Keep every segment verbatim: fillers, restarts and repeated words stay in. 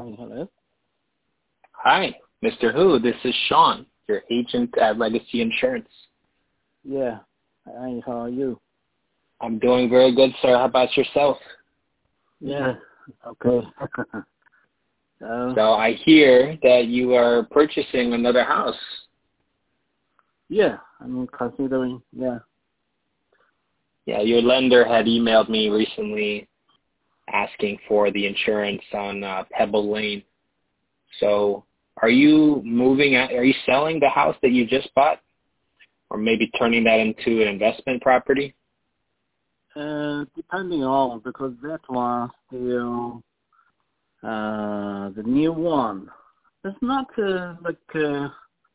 Hi, hello. Hi, Mister Hu. This is Sean, your agent at Legacy Insurance. Yeah. Hi, how are you? I'm doing very good, sir. How about yourself? Yeah. Okay. so, So I hear that you are purchasing another house. yeah, I'm considering, yeah. Yeah, your lender had emailed me recently asking for the insurance on uh, Pebble Lane. So are you moving out, are you selling the house that you just bought? Or maybe turning that into an investment property? Uh, depending on, because that one still, uh, the new one. It's not uh, like, uh,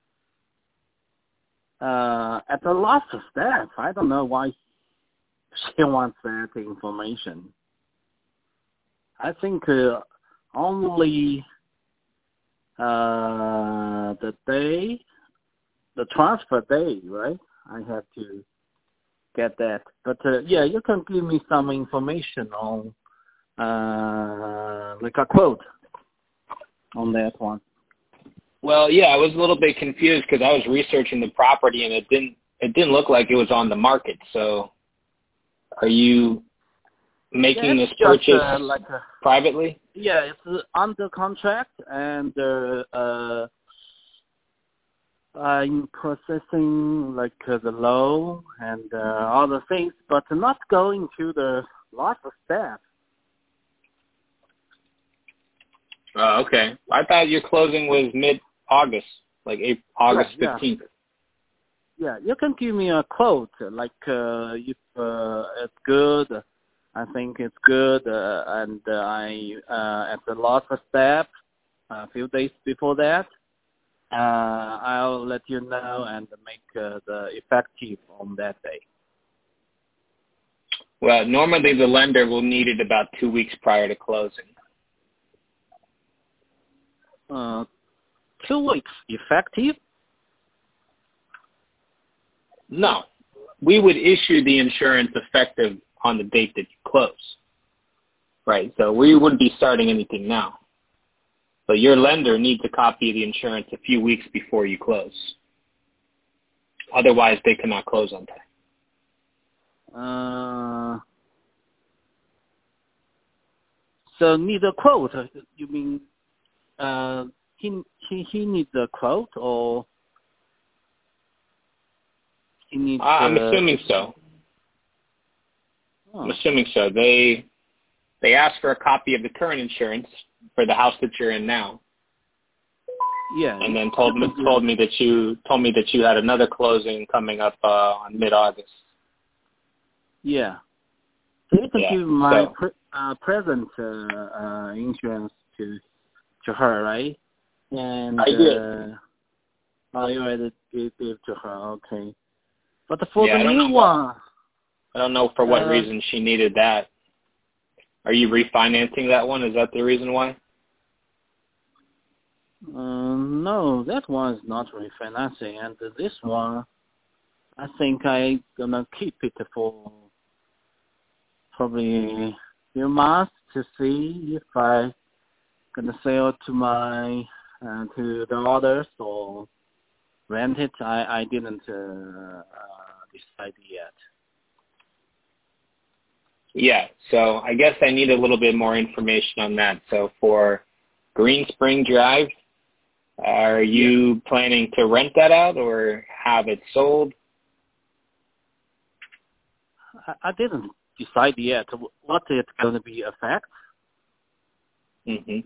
uh, at the last step. I don't know why she wants that information. I think uh, only uh, the day, the transfer day, right? I have to get that. But uh, yeah, you can give me some information on, uh, like a quote on that one. Well, yeah, I was a little bit confused because I was researching the property and it didn't it didn't look like it was on the market. So are you making Yeah, this it's just purchase uh, like a, privately? yeah, it's uh, under contract and uh, uh, I'm processing like uh, the loan and uh, other things, but not going to the last step. Oh, okay. I thought your closing was mid-August, like April, August Yeah, yeah. fifteenth. Yeah, you can give me a quote, like uh, if uh, it's good, I think it's good, uh, and uh, I uh, at the last step, a few days before that, uh, I'll let you know and make uh, the effective on that day. Well, normally the lender will need it about two weeks prior to closing. Uh, two weeks effective? No. We would issue the insurance effective on the date that you close. Right, so we wouldn't be starting anything now. But your lender needs a copy of the insurance a few weeks before you close. Otherwise, they cannot close on time. Uh, so need a quote? You mean uh, he he he needs a quote or he needs? Uh, I'm Uh, assuming so. oh, I'm assuming so. They they asked for a copy of the current insurance for the house that you're in now, yeah. and then told me told me that you told me that you had another closing coming up uh, on mid-August. Yeah. So you can Yeah. give my So pre- uh, present uh, uh, insurance to to her, right? And I did. uh, oh, you already gave it to her, okay. But for Yeah. the I don't new know what one, I don't know for what uh, reason she needed that. Are you refinancing that one? Is that the reason why? uh, no, that one is not refinancing, and this one, I think I gonna keep it for probably a few months to see if I gonna sell to my uh, to the others or rent it. I I didn't uh, uh, decide yet. Yeah, so I guess I need a little bit more information on that. So for Green Spring Drive, are you Yeah. planning to rent that out or have it sold? I, I didn't decide yet what it's gonna be affect. hmm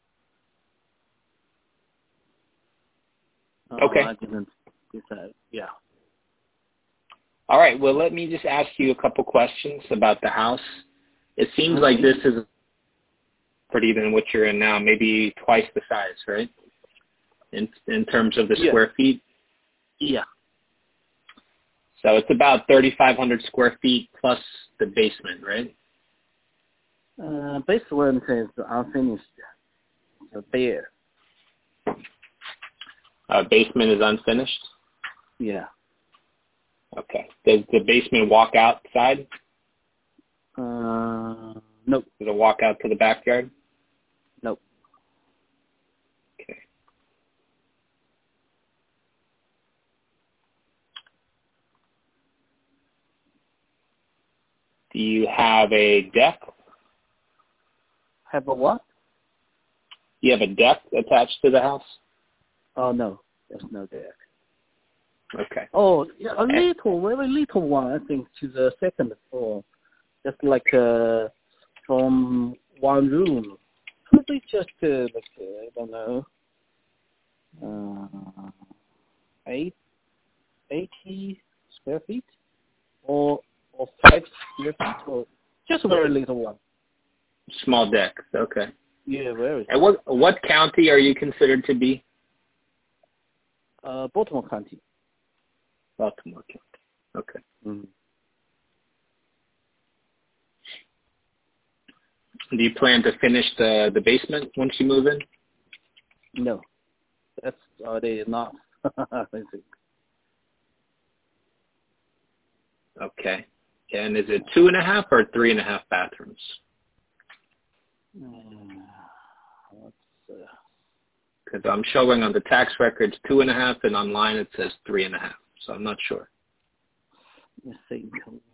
Uh, Okay. I didn't decide. Yeah. All right, well, let me just ask you a couple questions about the house. It seems like Okay. this is pretty than what you're in now, maybe twice the size, right? In in terms of the Yeah. square feet. Yeah. So it's about thirty-five hundred square feet plus the basement, right? Uh, basement is unfinished. So bare. Uh, basement is unfinished. Yeah. Okay. Does the basement walk outside? Uh, nope. Does it walk out to the backyard? Nope. Do you have a deck? Have a what? Do you have a deck attached to the house? Oh, no. There's no deck. Okay. Oh, yeah, a little, very little one, I think, to the second floor. Just like uh, from one room. Probably just, uh, like, uh, I don't know, uh, eight, eighty square feet? Or, or five square feet? Or just a very little one. Small deck. Okay. Yeah, very. And what what county are you considered to be? Uh, Baltimore County. Baltimore County. Okay. Mm-hmm. Do you plan to finish the the basement once you move in? No, that's already enough. I think. Okay. And is it two and a half or three and a half bathrooms? Because I'm showing on the tax records two and a half, and online it says three and a half. So I'm not sure. Let me think.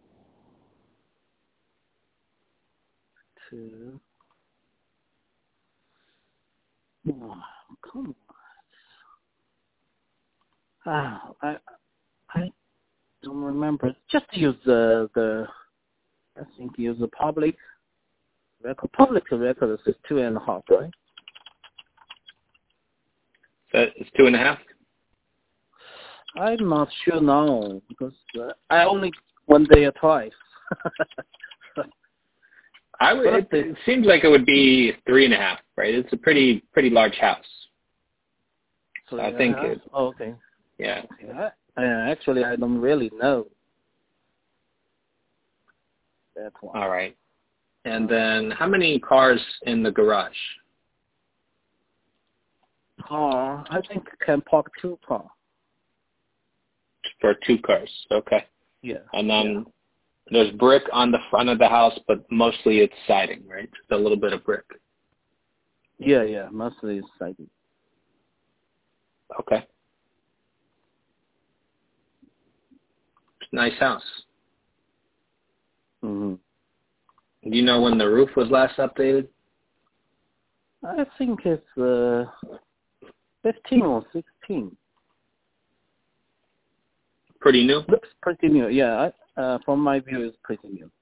Two. Oh, come on. Ah, I I don't remember. Just use the the. I think use the public record. Public record is two and a half, right? So it's two and a half? I'm not sure now because uh, I only went there twice. I would. It, it seems like it would be three and a half, right? It's a pretty pretty large house. So I think it. Oh, okay. Yeah. Yeah. Uh, actually, I don't really know that one. All right. And then, how many cars in the garage? Car, I think can park two car. For two cars. Okay. Yeah. And then. Yeah. There's brick on the front of the house, but mostly it's siding, right? Just a little bit of brick. Yeah, yeah, mostly it's siding. Okay. Nice house. Mm-hmm. Do you know when the roof was last updated? I think it's uh, fifteen or sixteen. Pretty new? Looks pretty new, yeah. I, uh, from my view, it's pretty new.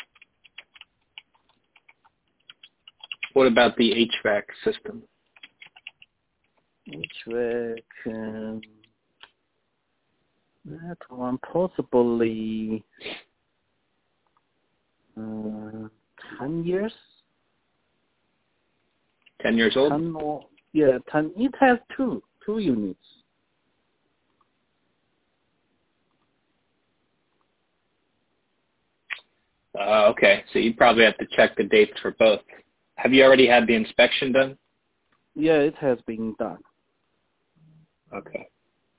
What about the H V A C system? H V A C, um, that one possibly uh, ten years. Ten years old? Ten or, yeah, ten. It has two, two units. Uh, okay, so you probably have to check the dates for both. Have you already had the inspection done? Yeah, it has been done. Okay.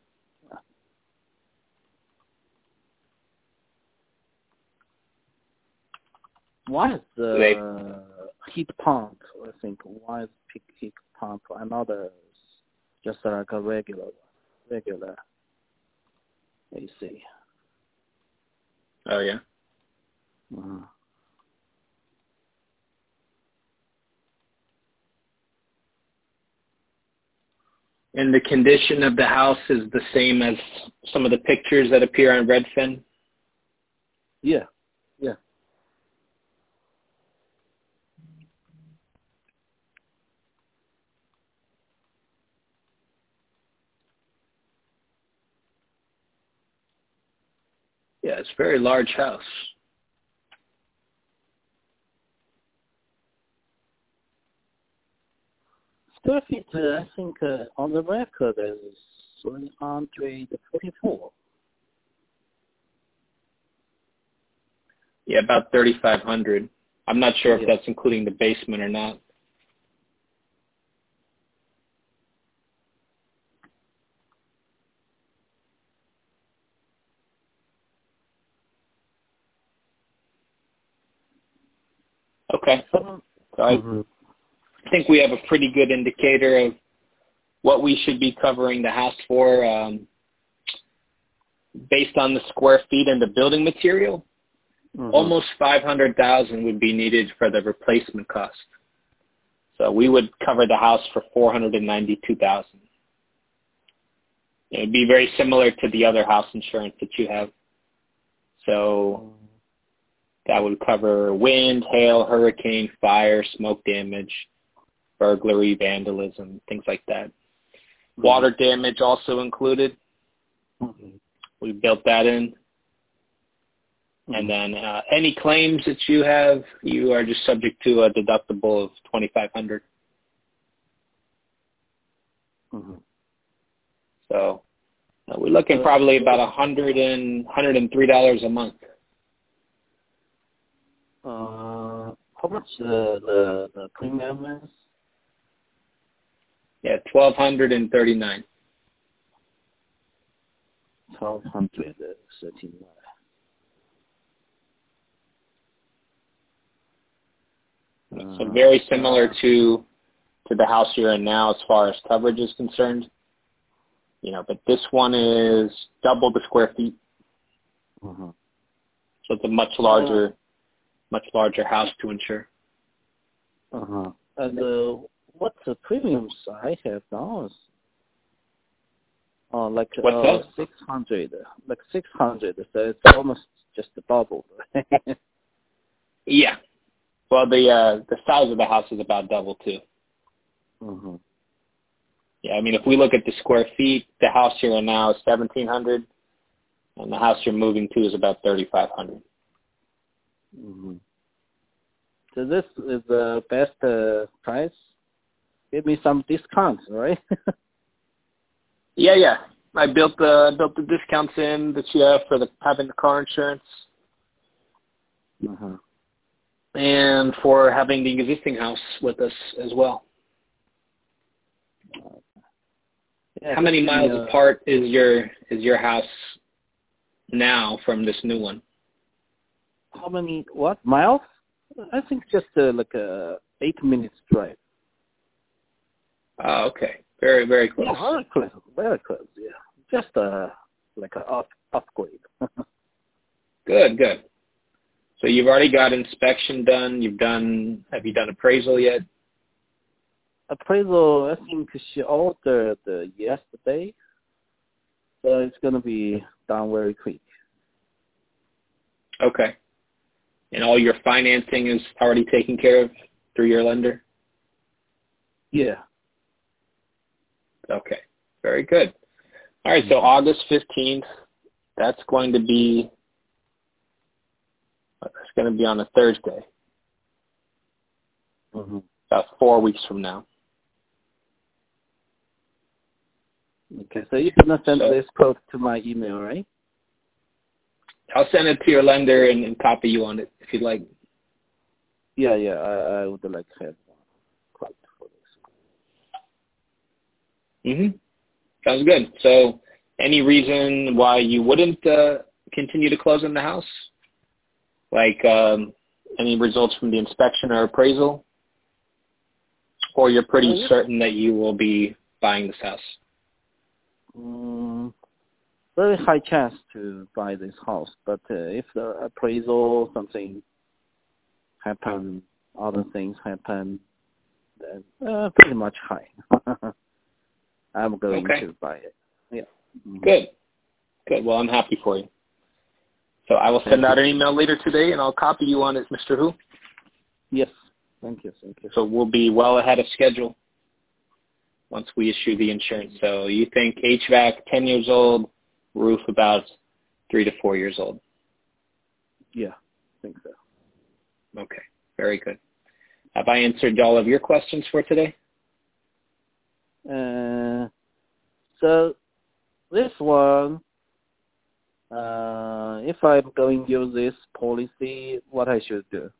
Why is the they, heat pump, I think, why is heat pump another just like a regular regular A C? Oh, yeah? Uh-huh. And the condition of the house is the same as some of the pictures that appear on Redfin? Yeah, yeah. Yeah, it's a very large house. Square feet, uh, I think uh, on the record is three hundred forty-four. Yeah, about thirty-five hundred. I'm not sure if Yeah. that's including the basement or not. Okay. So, So I mm-hmm. think we have a pretty good indicator of what we should be covering the house for um, based on the square feet and the building material. Mm-hmm. almost five hundred thousand dollars would be needed for the replacement cost. So we would cover the house for four hundred ninety-two thousand dollars. It would be very similar to the other house insurance that you have. So that would cover wind, hail, hurricane, fire, smoke damage, burglary, vandalism, things like that. Mm-hmm. Water damage also included. Mm-hmm. We built that in. Mm-hmm. And then uh, any claims that you have, you are just subject to a deductible of twenty-five hundred dollars. Mm-hmm. So uh, we're looking probably about a hundred and hundred and three dollars a month. Uh, how much the the, the premium is? Yeah, twelve hundred and thirty-nine. Twelve hundred thirty-nine. So very similar to to the house you're in now as far as coverage is concerned. You know, but this one is double the square feet. Mm-hmm. So it's a much larger, uh, much larger house to insure. Uh-huh. And uh, what's the premiums I have now? Is, uh, like what's uh, that? six hundred, like six hundred. So it's almost just double. Yeah. Well, the uh, the size of the house is about double too. Mm-hmm. Yeah, I mean, if we look at the square feet, the house you're in now is seventeen hundred, and the house you're moving to is about thirty-five hundred. Mm-hmm. So this is the best uh, price. Give me some discounts, right? yeah, yeah. I built the I built the discounts in that you have for the having the car insurance. Mm-hmm. And for having the existing house with us as well. Yeah, how many miles uh, apart is your is your house now from this new one? How many what miles? I think just uh, like a eight minutes drive. Oh, okay, very very close. Yeah, very close, very close. Yeah, just uh, like a up upgrade. Good, good. So you've already got inspection done. You've done. Have you done appraisal yet? Appraisal, I think she ordered uh, yesterday, so it's gonna be done very quick. Okay. And all your financing is already taken care of through your lender? Yeah. Okay. Very good. All right. So August fifteenth, that's going to be. That's going to be on a Thursday. Mm-hmm. About four weeks from now. Okay, so you're going to send so, this quote to my email, right? I'll send it to your lender and, and copy you on it if you'd like. Yeah, yeah, I, I would like to have one quote for this. Mm-hmm. Sounds good. So any reason why you wouldn't uh, continue to close on the house? Like um, any results from the inspection or appraisal? Or you're pretty uh, yeah. certain that you will be buying this house? Um, very high chance to buy this house, but uh, if the appraisal, something happen, other things happen, then uh, pretty much high. I'm going okay. to buy it. Yeah. Mm-hmm. Good. Good. Well, I'm happy for you. So I will send out an email later today, and I'll copy you on it, Mister Hu. Yes. Thank you. Thank you. So we'll be well ahead of schedule once we issue the insurance. So you think H V A C ten years old, roof about three to four years old? Yeah, I think so. Okay, very good. Have I answered all of your questions for today? Uh, so this one, uh, if I'm going to use this policy, what I should do?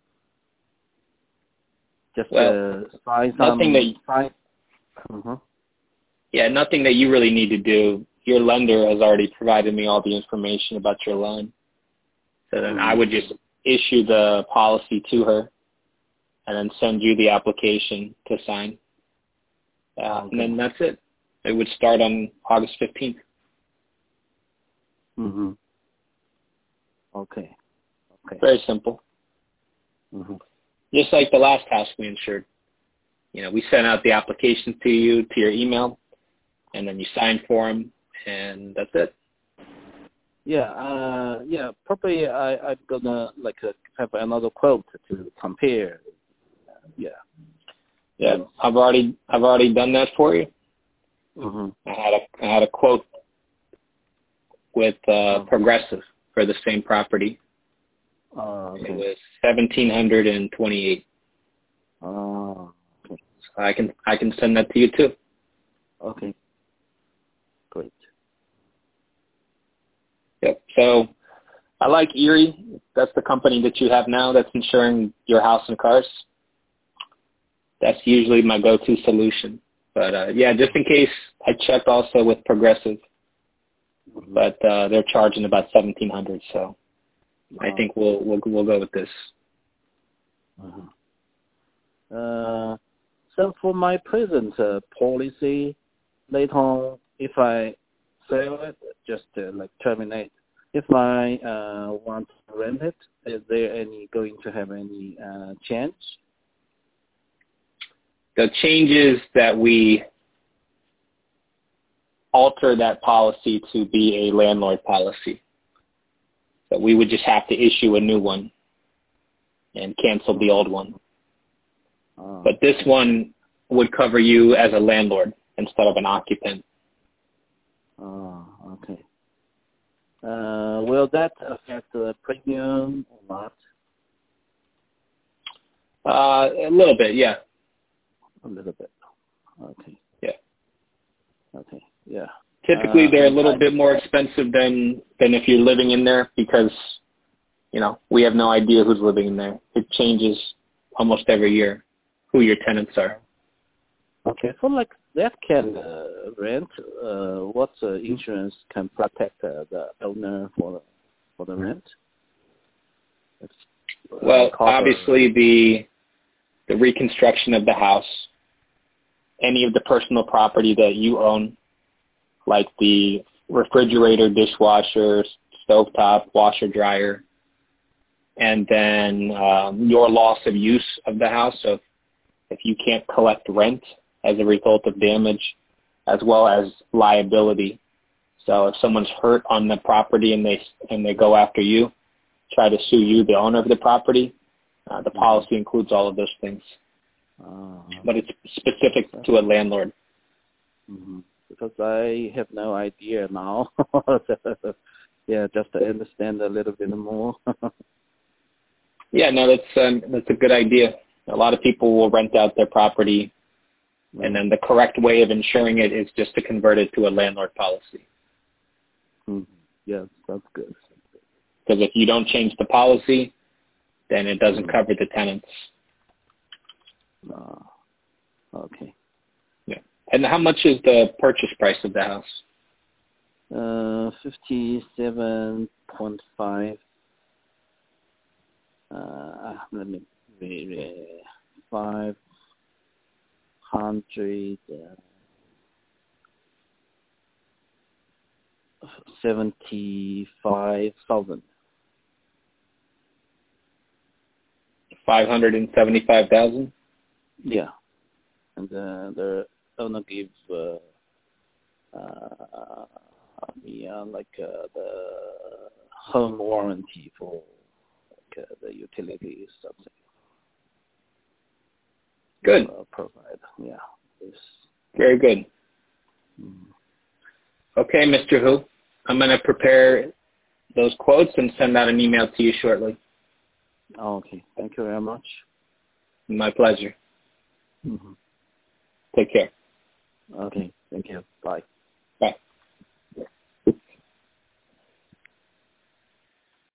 Just well, uh, sign some. Nothing that. You, sign. Uh-huh. Yeah, nothing that you really need to do. Your lender has already provided me all the information about your loan. So then mm-hmm. I would just issue the policy to her and then send you the application to sign. Uh, okay. And then that's it. It would start on August fifteenth. Mm-hmm. Okay. Okay. Very simple. Mm-hmm. Just like the last house we insured. You know, we sent out the applications to you, to your email, and then you signed for them, and that's it. Yeah, uh, yeah, probably I, I'm gonna like uh, have another quote to compare. Yeah. Yeah, I've already I've already done that for you. Mm-hmm. I had a I had a quote with uh, Oh. Progressive for the same property. Uh, okay. It was seventeen hundred and twenty-eight. Oh, okay. So I can I can send that to you too. Okay. Great. Yep. So I like Erie. That's the company that you have now that's insuring your house and cars. That's usually my go-to solution. But uh, yeah, just in case, I checked also with Progressive, Mm-hmm. but uh, they're charging about seventeen hundred. So I think we'll we'll we'll go with this. Uh-huh. Uh, so for my present uh, policy, later on, if I sell it, just uh, like terminate. If I uh, want to rent it, is there any going to have any uh, change? The changes that we alter that policy to be a landlord policy. So we would just have to issue a new one and cancel the old one. Oh. But this one would cover you as a landlord instead of an occupant. Oh, okay. Uh, will that affect the premium or not? Uh, a little bit, yeah. A little bit. Okay. Yeah. Okay. Yeah. Typically, Uh, they're a and little I, bit more expensive than, than if you're living in there because, you know, we have no idea who's living in there. It changes almost every year who your tenants are. Okay. So like that can uh, rent. Uh, what uh, insurance can protect uh, the owner for for the rent? It's, uh, Well, cover- obviously the the reconstruction of the house, any of the personal property that you own, like the refrigerator, dishwasher, stovetop, washer, dryer, and then um, your loss of use of the house. So if you can't collect rent as a result of damage, as well as liability. So if someone's hurt on the property and they and they go after you, try to sue you, the owner of the property, uh, the policy includes all of those things. Uh, But it's specific to a landlord. mm-hmm. Because I have no idea now. Yeah, just to understand a little bit more. Yeah, no, that's um, that's a good idea. A lot of people will rent out their property, and then the correct way of insuring it is just to convert it to a landlord policy. Mm-hmm. Yeah, that's good. Because if you don't change the policy, then it doesn't Mm-hmm. cover the tenants. Uh, okay. Yeah. And how much is the purchase price of the house? Uh, fifty-seven point five. Uh, let me read. Five hundred seventy-five thousand. Five hundred and seventy-five thousand. Yeah, and uh, the owner gives uh, uh, me uh, like uh, the home warranty for like, uh, the utilities something. Good. Uh, provide. Yeah. This. Very good. Mm. Okay, Mister Hu, I'm going to prepare those quotes and send out an email to you shortly. Okay. Thank you very much. My pleasure. Mm-hmm. Take care. Okay. Thank you. Bye.